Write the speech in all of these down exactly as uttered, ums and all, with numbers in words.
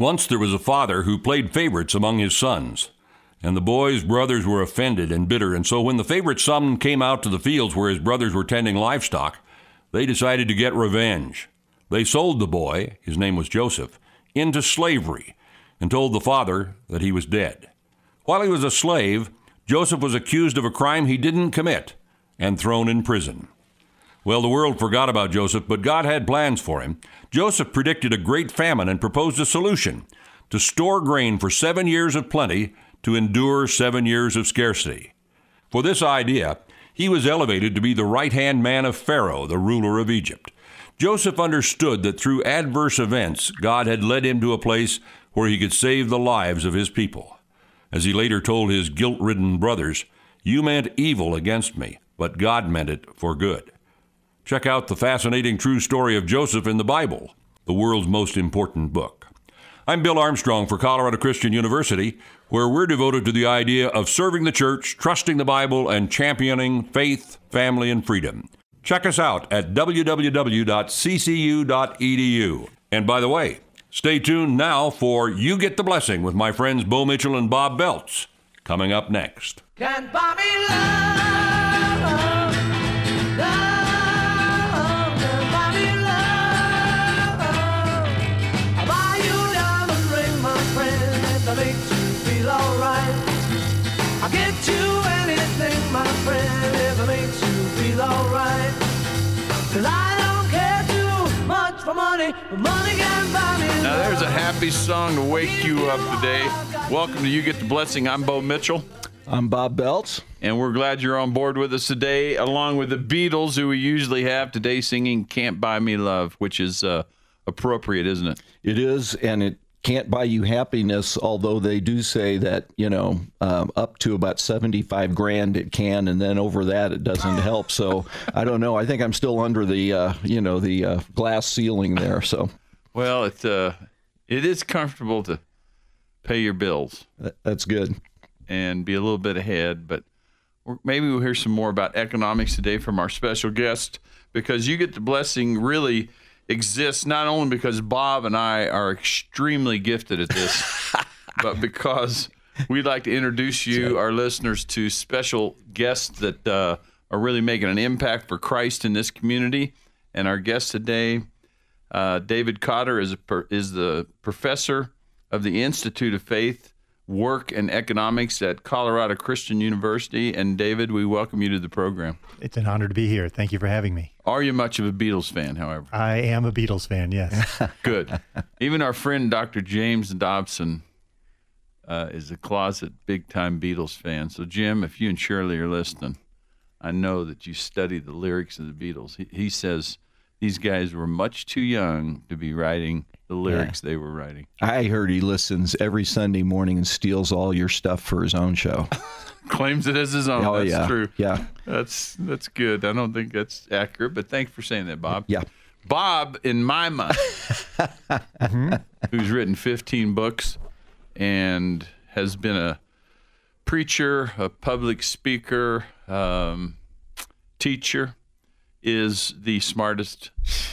Once there was a father who played favorites among his sons, and the boy's brothers were offended and bitter, and so when the favorite son came out to the fields where his brothers were tending livestock, they decided to get revenge. They sold the boy, his name was Joseph, into slavery and told the father that he was dead. While he was a slave, Joseph was accused of a crime he didn't commit and thrown in prison. Well, the world forgot about Joseph, but God had plans for him. Joseph predicted a great famine and proposed a solution: to store grain for seven years of plenty to endure seven years of scarcity. For this idea, he was elevated to be the right-hand man of Pharaoh, the ruler of Egypt. Joseph understood that through adverse events, God had led him to a place where he could save the lives of his people. As he later told his guilt-ridden brothers, "You meant evil against me, but God meant it for good." Check out the fascinating true story of Joseph in the Bible, the world's most important book. I'm Bill Armstrong for Colorado Christian University, where we're devoted to the idea of serving the church, trusting the Bible, and championing faith, family, and freedom. Check us out at w w w dot c c u dot e d u. And by the way, stay tuned now for You Get the Blessing with my friends Bo Mitchell and Bob Belts, coming up next. Can't buy me love, love, can't buy me love. I'll buy you a diamond ring, my friend, if that makes you feel alright. I'll get you anything, my friend, if it makes you feel alright. Cause I don't care too much for money, but money can buy me love. Now there's a happy song to wake you up today. Welcome to You Get the Blessing. I'm Bo Mitchell. I'm Bob Belts. And we're glad you're on board with us today, along with the Beatles, who we usually have today singing Can't Buy Me Love, which is uh, appropriate, isn't it? It is, and it can't buy you happiness, although they do say that, you know, um, up to about seventy-five grand it can, and then over that it doesn't help. So I don't know. I think I'm still under the, uh, you know, the uh, glass ceiling there. So, well, it, uh, it is comfortable to pay your bills. That's good. And be a little bit ahead, but maybe we'll hear some more about economics today from our special guest, because You Get the Blessing really exists not only because Bob and I are extremely gifted at this, but because we'd like to introduce you, our listeners, to special guests that uh, are really making an impact for Christ in this community. And our guest today, uh, David Cotter, is, a per, is the professor of the Institute of Faith, Work and Economics at Colorado Christian University. And David, we welcome you to the program. It's an honor to be here. Thank you for having me. Are you much of a Beatles fan, however? I am a Beatles fan, yes. Good. Even our friend Doctor James Dobson uh, is a closet big-time Beatles fan. So, Jim, if you and Shirley are listening, I know that you study the lyrics of the Beatles. He, he says these guys were much too young to be writing the lyrics yeah. they were writing. I heard he listens every Sunday morning and steals all your stuff for his own show. Claims it as his own. Oh, that's yeah. true. Yeah. That's that's good. I don't think that's accurate, but thanks for saying that, Bob. Yeah. Bob, in my mind, mm-hmm. who's written fifteen books and has been a preacher, a public speaker, um, teacher, is the smartest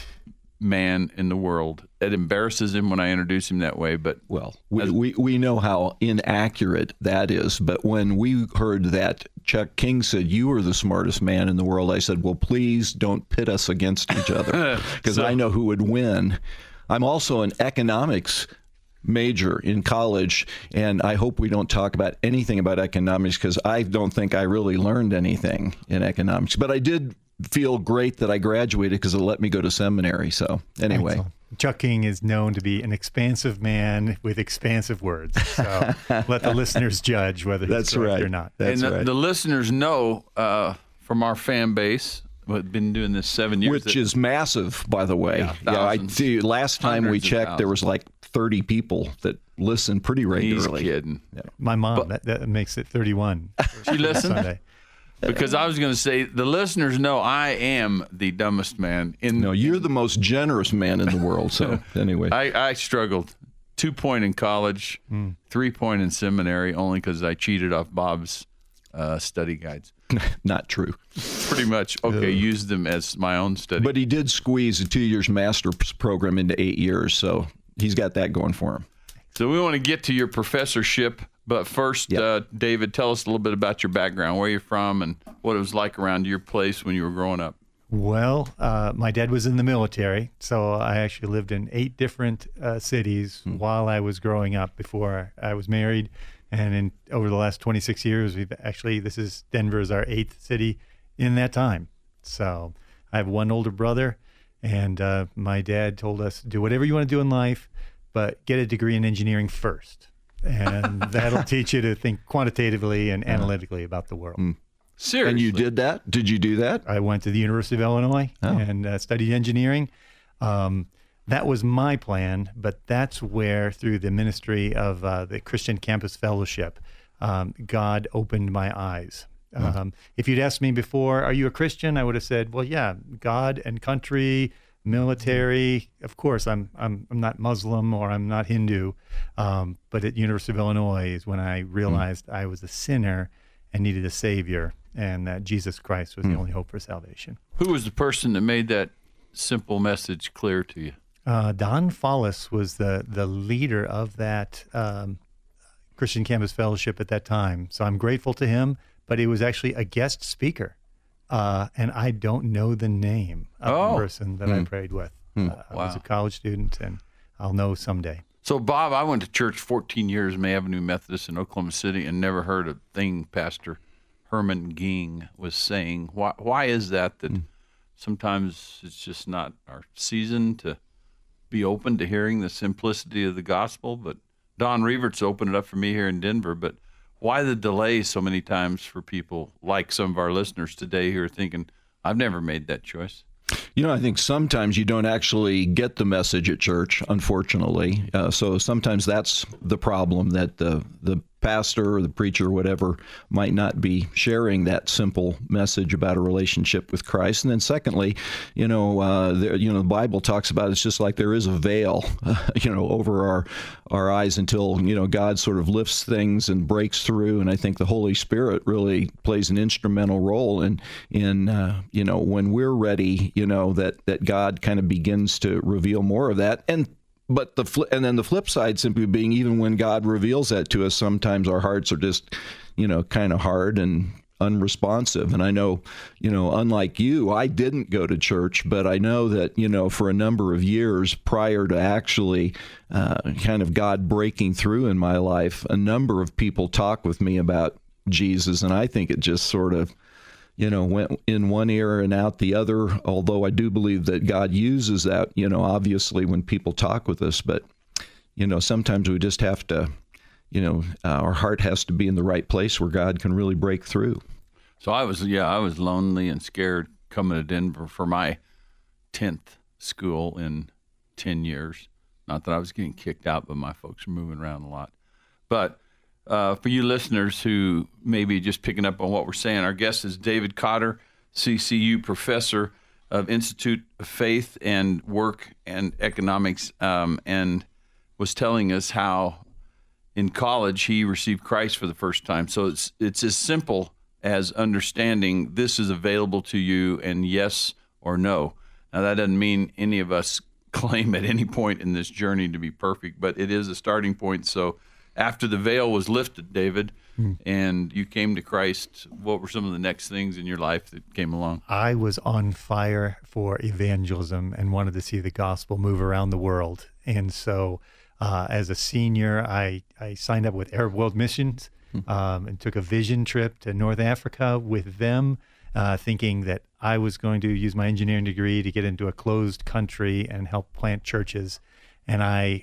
man in the world. It embarrasses him when I introduce him that way, but well, we, as, we we know how inaccurate that is. But when we heard that Chuck King said you were the smartest man in the world, I said, well, please don't pit us against each other, because so, I know who would win. I'm also an economics major in college, and I hope we don't talk about anything about economics, because I don't think I really learned anything in economics. But I did feel great that I graduated because it let me go to seminary. So anyway. Excellent. Chuck King is known to be an expansive man with expansive words. So let the listeners judge whether he's That's correct right. or not. That's and the, right. the listeners know uh, from our fan base, we've been doing this seven years. Which that, is massive, by the way. Yeah, yeah I see. Last time we checked, there was like thirty people that listened pretty regularly. He's kidding. Yeah. My mom, but, that, that makes it thirty-one. She listened? Sunday. Because I was going to say, the listeners know I am the dumbest man. in. No, you're the most generous man in the world. So anyway. I, I struggled. Two point in college, mm. three point in seminary, only because I cheated off Bob's uh, study guides. Not true. Pretty much. Okay, uh, used them as my own study. But he did squeeze a two years master's program into eight years, so he's got that going for him. So we want to get to your professorship, but first, Yep. uh, David, tell us a little bit about your background, where you're from, and what it was like around your place when you were growing up. Well, uh, my dad was in the military, so I actually lived in eight different uh, cities while I was growing up before I was married. And in over the last twenty-six years, we've actually, this is Denver is our eighth city in that time. So I have one older brother, and uh, my dad told us, do whatever you want to do in life, but get a degree in engineering first. And that'll teach you to think quantitatively and analytically about the world. Seriously. And you did that? Did you do that? I went to the University of Illinois Oh. and uh, studied engineering. Um, that was my plan, but that's where, through the ministry of uh, the Christian Campus Fellowship, um, God opened my eyes. Um, if you'd asked me before, are you a Christian? I would have said, well, yeah, God and country, military. Of course, I'm I'm I'm not Muslim or I'm not Hindu, um, but at University of Illinois is when I realized I was a sinner and needed a Savior, and that Jesus Christ was the only hope for salvation. Who was the person that made that simple message clear to you? Uh, Don Follis was the the leader of that um, Christian Campus Fellowship at that time. So I'm grateful to him, but he was actually a guest speaker. Uh, and I don't know the name of Oh. the person that I prayed with. Uh, I was Wow. a college student, and I'll know someday. So, Bob, I went to church fourteen years, May Avenue Methodist in Oklahoma City, and never heard a thing Pastor Herman Ging was saying. Why, why is that that sometimes it's just not our season to be open to hearing the simplicity of the gospel? But Don Revert's opened it up for me here in Denver. But why the delay so many times for people like some of our listeners today who are thinking, I've never made that choice? You know, I think sometimes you don't actually get the message at church, unfortunately. Uh, so sometimes that's the problem, that the the pastor or the preacher or whatever might not be sharing that simple message about a relationship with Christ. And then secondly, you know, uh, there, you know, the Bible talks about it's just like there is a veil, uh, you know, over our our eyes until, you know, God sort of lifts things and breaks through. And I think the Holy Spirit really plays an instrumental role in in uh, you know, when we're ready, you know, that that God kind of begins to reveal more of that. And But the fl- and then the flip side simply being, even when God reveals that to us, sometimes our hearts are just, you know, kind of hard and unresponsive. And I know, you know, unlike you, I didn't go to church, but I know that, you know, for a number of years prior to actually uh, kind of God breaking through in my life, a number of people talked with me about Jesus, and I think it just sort of, you know, went in one ear and out the other, although I do believe that God uses that, you know, obviously when people talk with us. But, you know, sometimes we just have to, you know, uh, our heart has to be in the right place where God can really break through. So I was, yeah, I was lonely and scared coming to Denver for my tenth school in ten years. Not that I was getting kicked out, but my folks were moving around a lot. But Uh, for you listeners who may be just picking up on what we're saying, our guest is David Cotter, C C U professor of Institute of Faith and Work and Economics, um, and was telling us how in college he received Christ for the first time. So it's it's as simple as understanding this is available to you and yes or no. Now, that doesn't mean any of us claim at any point in this journey to be perfect, but it is a starting point. So after the veil was lifted, David, hmm. and you came to Christ, what were some of the next things in your life that came along? I was on fire for evangelism and wanted to see the gospel move around the world. And so uh, as a senior, I, I signed up with Arab World Missions um, and took a vision trip to North Africa with them, uh, thinking that I was going to use my engineering degree to get into a closed country and help plant churches. And I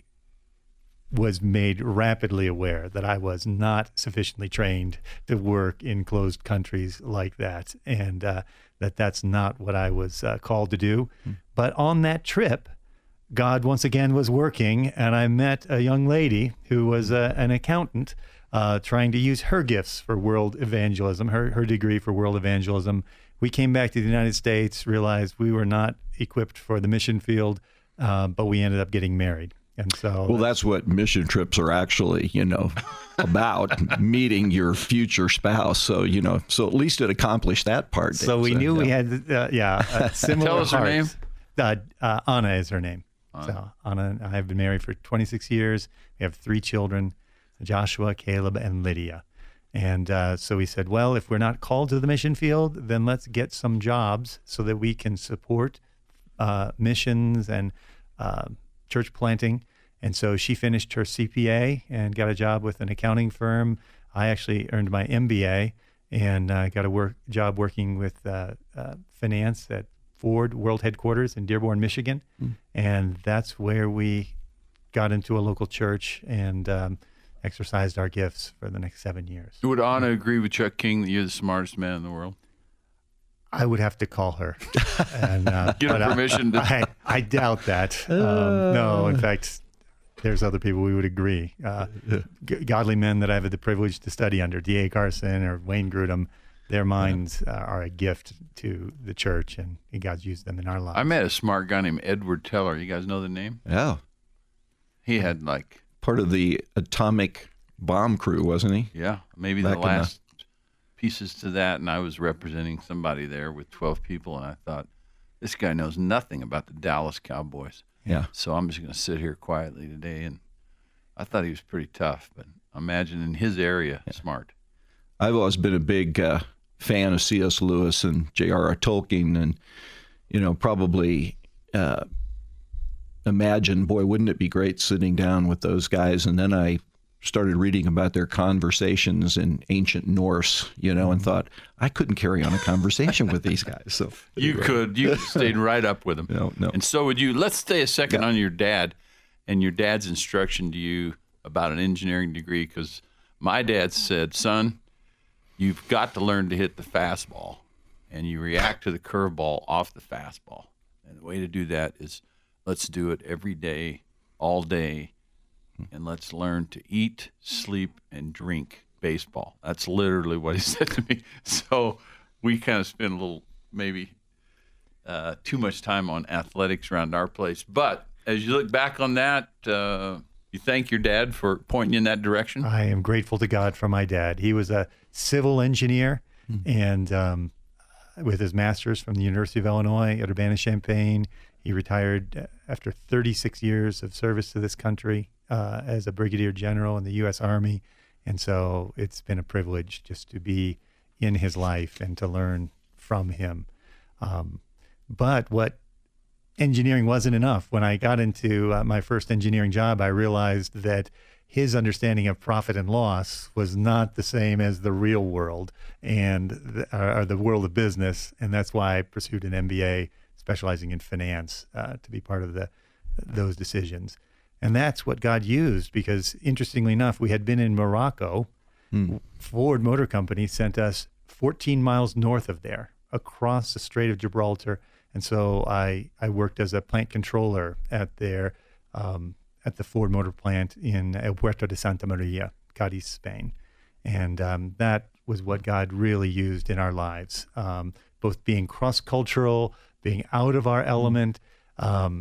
was made rapidly aware that I was not sufficiently trained to work in closed countries like that, and uh, that that's not what I was uh, called to do. Mm. But on that trip, God once again was working, and I met a young lady who was uh, an accountant uh, trying to use her gifts for world evangelism, her, her degree for world evangelism. We came back to the United States, realized we were not equipped for the mission field, uh, but we ended up getting married. And so, well, that's what mission trips are actually, you know, about, meeting your future spouse. So, you know, so at least it accomplished that part. So we so, knew yeah. we had, uh, yeah, a similar Tell us her hearts. name. Uh, uh, Anna is her name. So Anna and I have been married for twenty-six years. We have three children, Joshua, Caleb, and Lydia. And uh, so we said, well, if we're not called to the mission field, then let's get some jobs so that we can support uh, missions and uh, church planting. And so she finished her C P A and got a job with an accounting firm. I actually earned my M B A and uh, got a work job working with uh, uh, finance at Ford World Headquarters in Dearborn, Michigan. Mm. And that's where we got into a local church and um, exercised our gifts for the next seven years. Would Anna agree with Chuck King that you're the smartest man in the world? I would have to call her. And, uh, Get her permission to... I, I doubt that. Um, no, in fact, there's other people we would agree. Uh, g- godly men that I've had the privilege to study under, D A Carson or Wayne Grudem, their minds uh, are a gift to the church, and God's used them in our lives. I met a smart guy named Edward Teller. You guys know the name? Yeah. He had like... Part of the atomic bomb crew, wasn't he? Yeah, maybe Back the in last pieces to that, and I was representing somebody there with twelve people, and I thought, this guy knows nothing about the Dallas Cowboys. Yeah. So I'm just going to sit here quietly today, and I thought he was pretty tough, but imagine in his area, yeah. Smart. I've always been a big uh, fan of C S Lewis and J R R Tolkien, and, you know, probably uh, imagine, boy, wouldn't it be great sitting down with those guys? And then I started reading about their conversations in ancient Norse, you know, and thought, I couldn't carry on a conversation with these guys. So You anyway. could. You stayed right up with them. No, no. And so would you. Let's stay a second Yeah. on your dad and your dad's instruction to you about an engineering degree, because my dad said, son, you've got to learn to hit the fastball, and you react to the curveball off the fastball. And the way to do that is let's do it every day, all day, and let's learn to eat, sleep, and drink baseball. That's literally what he said to me. So we kind of spend a little, maybe uh, too much time on athletics around our place. But as you look back on that, uh, you thank your dad for pointing you in that direction? I am grateful to God for my dad. He was a civil engineer, mm-hmm. and um, with his master's from the University of Illinois at Urbana-Champaign, he retired after thirty-six years of service to this country uh, as a brigadier general in the U S Army. And so it's been a privilege just to be in his life and to learn from him. Um, but what engineering wasn't enough. When I got into uh, my first engineering job, I realized that his understanding of profit and loss was not the same as the real world and the, or the world of business. And that's why I pursued an M B A specializing in finance uh, to be part of the those decisions. And that's what God used, because interestingly enough, we had been in Morocco. Hmm. Ford Motor Company sent us fourteen miles north of there, across the Strait of Gibraltar. And so I, I worked as a plant controller at their um, at the Ford Motor plant in El Puerto de Santa Maria, Cádiz, Spain. And um, that was what God really used in our lives, um, both being cross-cultural, being out of our element, um,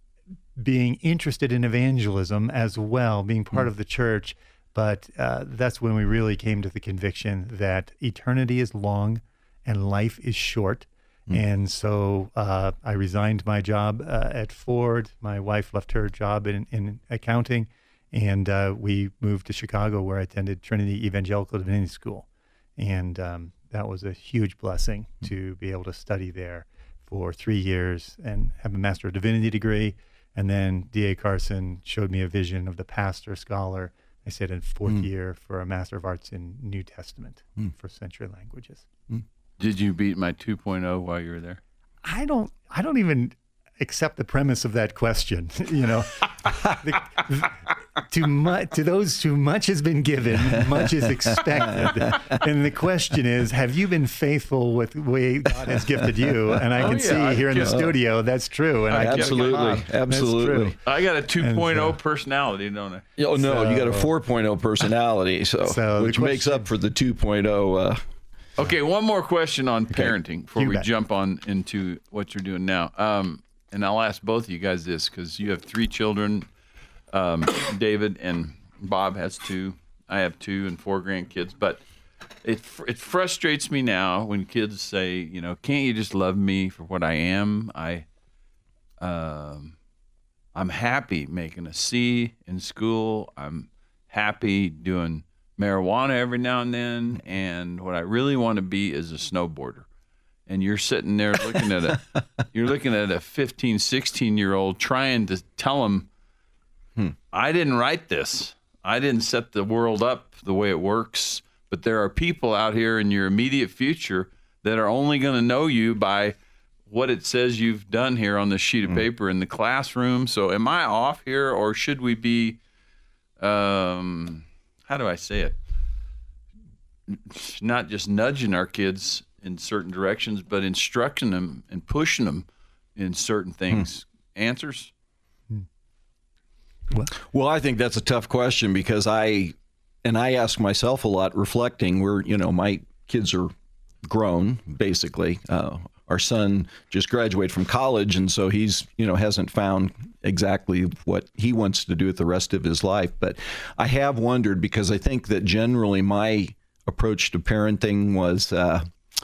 being interested in evangelism as well, being part mm. of the church. But uh, that's when we really came to the conviction that eternity is long and life is short. Mm. And so uh, I resigned my job uh, at Ford. My wife left her job in, in accounting, and uh, we moved to Chicago, where I attended Trinity Evangelical Divinity School. And um, that was a huge blessing mm. to be able to study there for three years and have a Master of Divinity degree. And then D A Carson showed me a vision of the pastor scholar. I said in fourth mm. year for a Master of Arts in New Testament, mm. first century languages. Mm. Did you beat my two point oh while you were there? I don't. I don't even accept the premise of that question. You know, the, too much to those who much has been given, much is expected. And the question is, have you been faithful with the way God has gifted you? And I can oh, yeah, see I here in the studio that's true. And I absolutely, absolutely. I got a two point oh personality, don't I? Oh no, so, you got a four point oh personality, so, so which question, makes up for the two point oh. Uh, Okay, one more question on okay. parenting before you we bet. jump on into what you're doing now. Um, and I'll ask both of you guys this, because you have three children. Um, David and Bob has two. I have two and four grandkids. But it it frustrates me now when kids say, you know, can't you just love me for what I am? I um, I'm happy making a C in school. I'm happy doing marijuana every now and then. And what I really want to be is a snowboarder. And you're sitting there looking at a, you're looking at a fifteen, sixteen year old trying to tell him, hmm. I didn't write this. I didn't set the world up the way it works. But there are people out here in your immediate future that are only going to know you by what it says you've done here on this sheet of hmm. paper in the classroom. So am I off here, or should we be, um, how do I say it? Not just nudging our kids in certain directions, but instructing them and pushing them in certain things. Hmm. Answers? Well, well, I think that's a tough question because I, and I ask myself a lot reflecting where, you know, my kids are grown, basically. Uh, our son just graduated from college, and so he's, you know, hasn't found exactly what he wants to do with the rest of his life. But I have wondered because I think that generally my approach to parenting was, uh,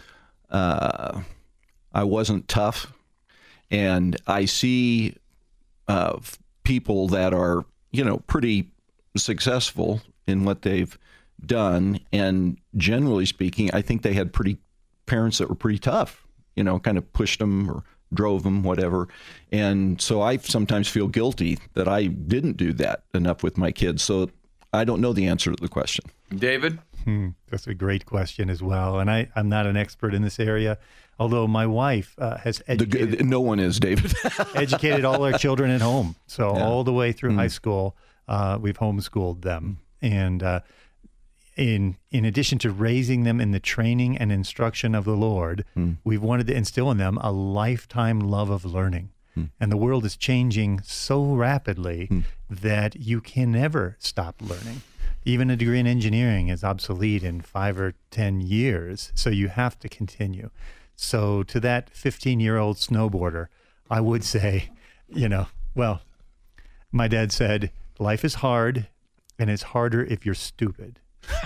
Uh, I wasn't tough, and I see uh, people that are, you know, pretty successful in what they've done, and generally speaking, I think they had pretty parents that were pretty tough, you know, kind of pushed them or drove them, whatever. And so I sometimes feel guilty that I didn't do that enough with my kids. So I don't know the answer to the question. David? Hmm, that's a great question as well. And I, I'm not an expert in this area, although my wife uh, has educated. The, no one is, David. educated all our children at home. So Yeah. all the way through Mm. high school, uh, we've homeschooled them. And uh, in in addition to raising them in the training and instruction of the Lord, Mm. we've wanted to instill in them a lifetime love of learning. Mm. And the world is changing so rapidly Mm. that you can never stop learning. Even a degree in engineering is obsolete in five or ten years, so you have to continue. So to that fifteen-year-old snowboarder, I would say, you know, well, my dad said, life is hard, and it's harder if you're stupid.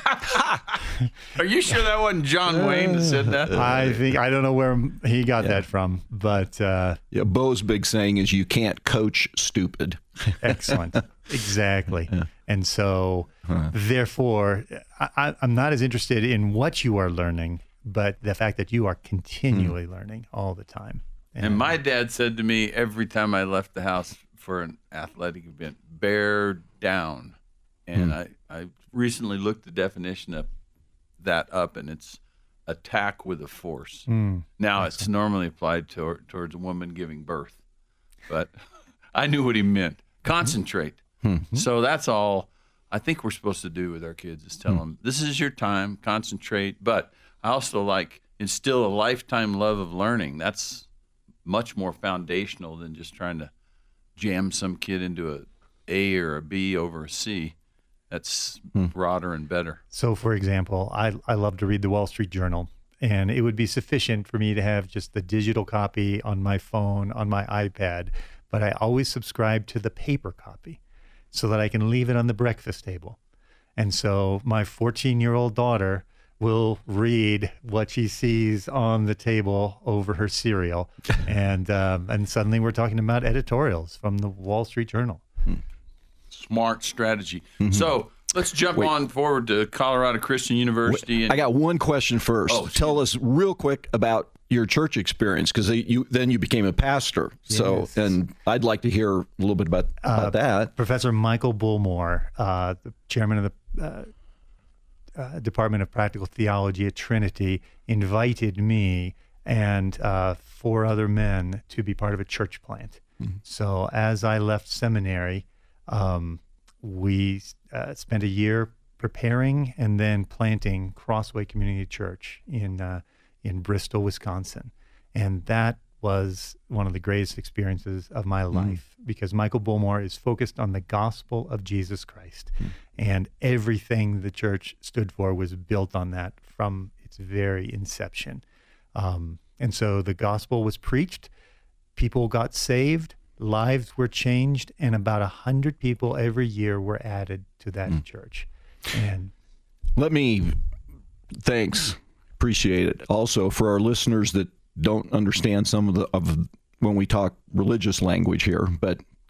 Are you sure that wasn't John Wayne that said that? I think, I don't know where he got that from, but uh, Yeah, Bo's big saying is you can't coach stupid. excellent. Exactly. And so, therefore, I, I'm not as interested in what you are learning, but the fact that you are continually learning all the time. And my dad said to me every time I left the house for an athletic event, bear down. And I, I recently looked the definition of that up, and it's attack with a force. Mm, Now, it's normally applied to, towards a woman giving birth, but I knew what he meant. Concentrate. Mm-hmm. So that's all I think we're supposed to do with our kids is tell them, this is your time, concentrate. But I also like instill a lifetime love of learning. That's much more foundational than just trying to jam some kid into a A or a B over a C. That's broader and better. So, for example, I, I love to read the Wall Street Journal, and it would be sufficient for me to have just the digital copy on my phone, on my iPad, but I always subscribe to the paper copy so that I can leave it on the breakfast table. And so my fourteen-year-old daughter will read what she sees on the table over her cereal, and um, and suddenly we're talking about editorials from the Wall Street Journal. Smart strategy. So let's jump Wait. on forward to Colorado Christian University. And I got one question first. Oh, Tell us real quick about your church experience, because you then you became a pastor. So, Yes. and I'd like to hear a little bit about, about that. Professor Michael Bullmore, uh, the chairman of the uh, uh, Department of Practical Theology at Trinity, invited me and uh, four other men to be part of a church plant. Mm-hmm. So as I left seminary, um, we uh, spent a year preparing and then planting Crossway Community Church in uh, in Bristol, Wisconsin, and that was one of the greatest experiences of my life because Michael Bullmore is focused on the gospel of Jesus Christ, and everything the church stood for was built on that from its very inception. Um, and so the gospel was preached, people got saved, lives were changed, and about a hundred people every year were added to that church. And Let me, thanks, appreciate it. Also, for our listeners that don't understand some of the of when we talk religious language here, but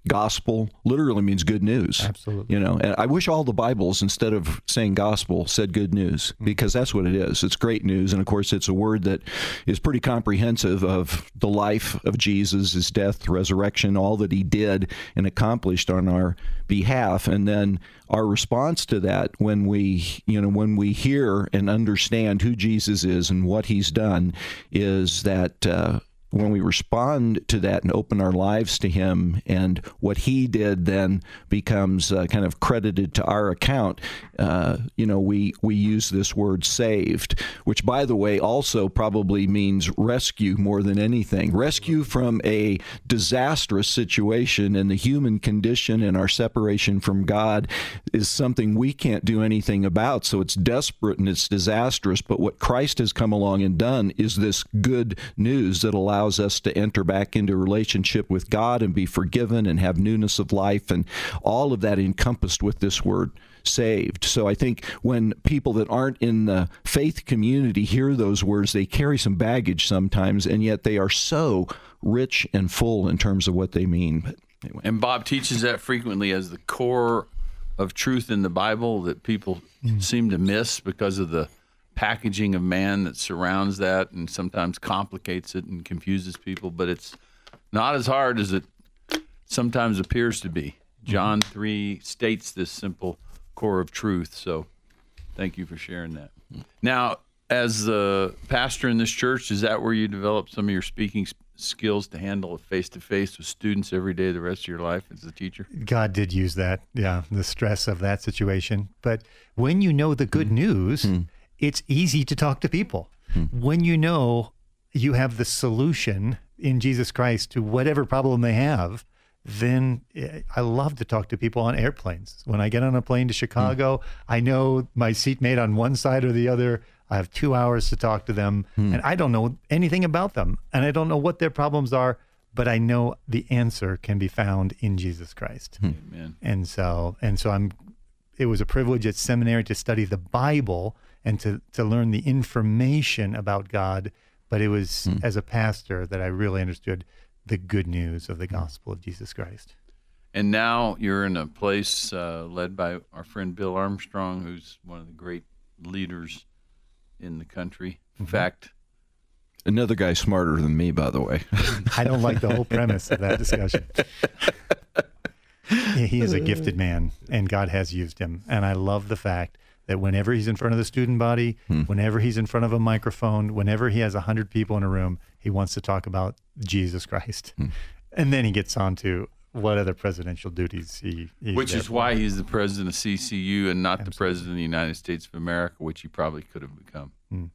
gospel literally means good news. Absolutely. You know, and I wish all the Bibles, instead of saying gospel, said good news, because that's what it is. It's great news. And of course, it's a word that is pretty comprehensive of the life of Jesus, his death, resurrection, all that he did and accomplished on our behalf. And then our response to that, when we, you know, when we hear and understand who Jesus is and what he's done, is that uh, when we respond to that and open our lives to him, and what he did then becomes uh, kind of credited to our account, uh, you know, we, we use this word saved, which, by the way, also probably means rescue more than anything. Rescue from a disastrous situation, and the human condition and our separation from God is something we can't do anything about. So it's desperate and it's disastrous. But what Christ has come along and done is this good news that allows us to enter back into a relationship with God and be forgiven and have newness of life, and all of that encompassed with this word saved. So I think when people that aren't in the faith community hear those words, they carry some baggage sometimes, and yet they are so rich and full in terms of what they mean. But anyway. And Bob teaches that frequently as the core of truth in the Bible that people mm. seem to miss because of the packaging of man that surrounds that and sometimes complicates it and confuses people, but it's not as hard as it sometimes appears to be. John three states this simple core of truth, so thank you for sharing that. Now, as the pastor in this church, is that where you develop some of your speaking skills to handle a face-to-face with students every day the rest of your life as a teacher? God did use that, yeah, the stress of that situation. But when you know the good mm. news, mm. it's easy to talk to people. Hmm. When you know you have the solution in Jesus Christ to whatever problem they have, then I love to talk to people on airplanes. When I get on a plane to Chicago, hmm. I know my seatmate on one side or the other. I have two hours to talk to them, hmm. and I don't know anything about them, and I don't know what their problems are, but I know the answer can be found in Jesus Christ. Hmm. Amen. And so, and so I'm, it was a privilege at seminary to study the Bible and to, to learn the information about God. But it was mm. as a pastor that I really understood the good news of the gospel of Jesus Christ. And now you're in a place uh, led by our friend Bill Armstrong, who's one of the great leaders in the country. In mm-hmm. fact, another guy smarter than me, by the way. I don't like the whole premise of that discussion. He is a gifted man, and God has used him. And I love the fact that whenever he's in front of the student body, hmm. whenever he's in front of a microphone, whenever he has a hundred people in a room, he wants to talk about Jesus Christ. Hmm. And then he gets on to what other presidential duties he he's Which is for. why he's the president of C C U and not Absolutely. the president of the United States of America, which he probably could have become, hmm.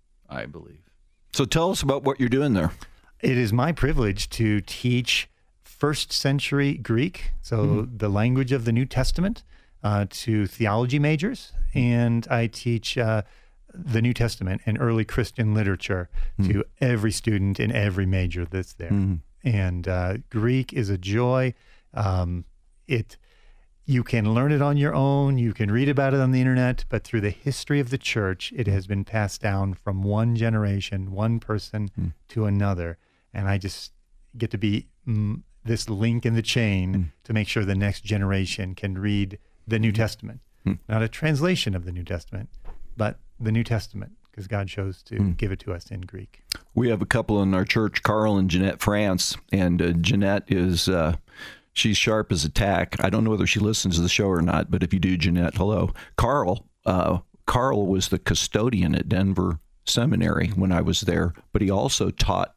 I believe. So tell us about what you're doing there. It is my privilege to teach first century Greek, so hmm. the language of the New Testament, uh, to theology majors. And I teach uh, the New Testament and early Christian literature mm. to every student in every major that's there. Mm. And uh, Greek is a joy. Um, it you can learn it on your own. You can read about it on the internet. But through the history of the church, it has been passed down from one generation, one person mm. to another. And I just get to be mm, this link in the chain mm. to make sure the next generation can read the New Testament. Hmm. Not a translation of the New Testament, but the New Testament, because God chose to hmm. give it to us in Greek. We have a couple in our church, Carl and Jeanette France, and uh, Jeanette is, uh, she's sharp as a tack. I don't know whether she listens to the show or not, but if you do, Jeanette, hello. Carl, uh, Carl was the custodian at Denver Seminary when I was there, but he also taught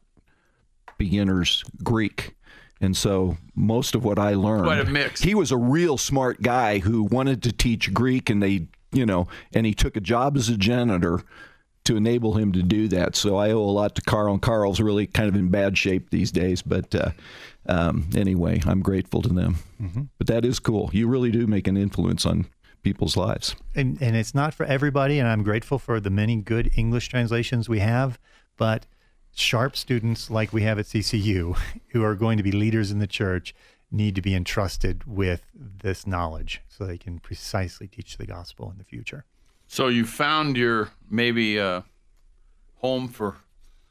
beginners Greek. And so most of what I learned, quite a mix. He was a real smart guy who wanted to teach Greek, and they, you know, and he took a job as a janitor to enable him to do that. So I owe a lot to Carl, and Carl's really kind of in bad shape these days. But uh, um, anyway, I'm grateful to them. Mm-hmm. But that is cool. You really do make an influence on people's lives. And, and it's not for everybody, and I'm grateful for the many good English translations we have, but sharp students like we have at C C U who are going to be leaders in the church need to be entrusted with this knowledge so they can precisely teach the gospel in the future. So you found your maybe uh, home for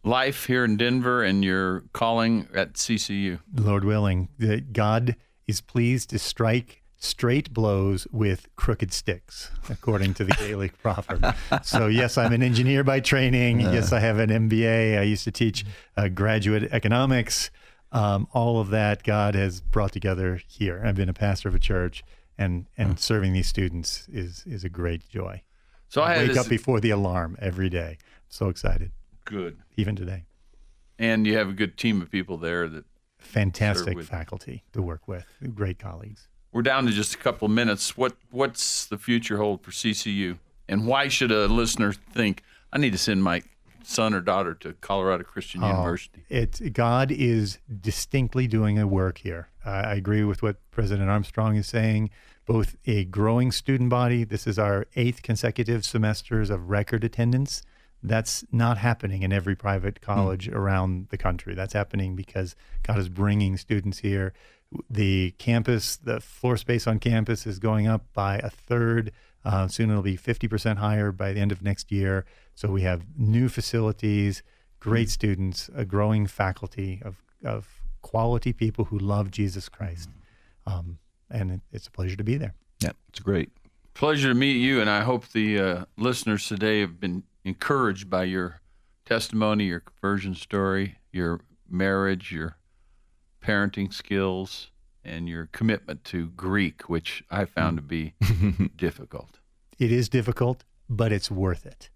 life here in Denver and your calling at C C U. Lord willing, that God is pleased to strike straight blows with crooked sticks, according to the Gaelic proverb. So yes, I'm an engineer by training. Yes, I have an M B A. I used to teach uh, graduate economics. Um, all of that God has brought together here. I've been a pastor of a church, and and serving these students is is a great joy. So I, I had wake this, up before the alarm every day. So excited, good, even today. and you have a good team of people there that. Fantastic with- faculty to work with, great colleagues. We're down to just a couple of minutes. What what's the future hold for C C U, and why should a listener think I need to send my son or daughter to Colorado Christian University? It God is distinctly doing a work here. Uh, I agree with what President Armstrong is saying. Both a growing student body. This is our eighth consecutive semesters of record attendance. That's not happening in every private college mm. around the country. That's happening because God is bringing students here. The campus, the floor space on campus is going up by a third. Uh, soon it'll be fifty percent higher by the end of next year. So we have new facilities, great students, a growing faculty of, of quality people who love Jesus Christ. Um, and it, it's a pleasure to be there. Yeah, it's great. Pleasure to meet you, and I hope the uh, listeners today have been encouraged by your testimony, your conversion story, your marriage, your parenting skills, and your commitment to Greek, which I found to be difficult. It is difficult, but it's worth it.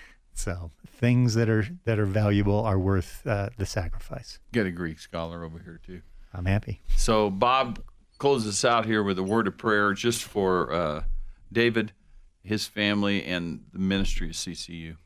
So things that are that are valuable are worth uh, the sacrifice. Get a Greek scholar over here too. I'm happy. So Bob closes us out here with a word of prayer just for uh, David, his family, and the ministry of C C U.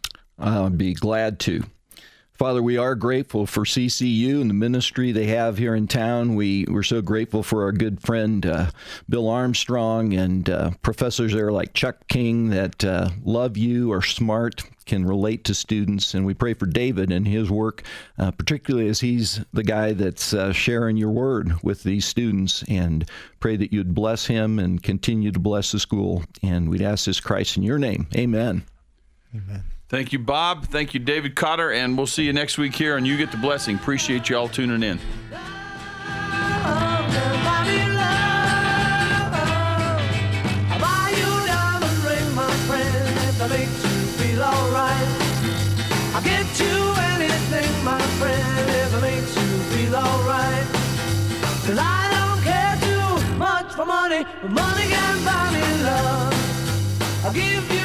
I'll be glad to. Father, we are grateful for C C U and the ministry they have here in town. We, we're so grateful for our good friend uh, Bill Armstrong and uh, professors there like Chuck King that uh, love you, are smart, can relate to students. And we pray for David and his work, uh, particularly as he's the guy that's uh, sharing your word with these students, and pray that you'd bless him and continue to bless the school. And we'd ask this, Christ, in your name. Amen. Amen. Thank you, Bob. Thank you, David Cotter, and we'll see you next week here on You Get the Blessing. Appreciate you all tuning in. For money, but money can buy me love. I'll give you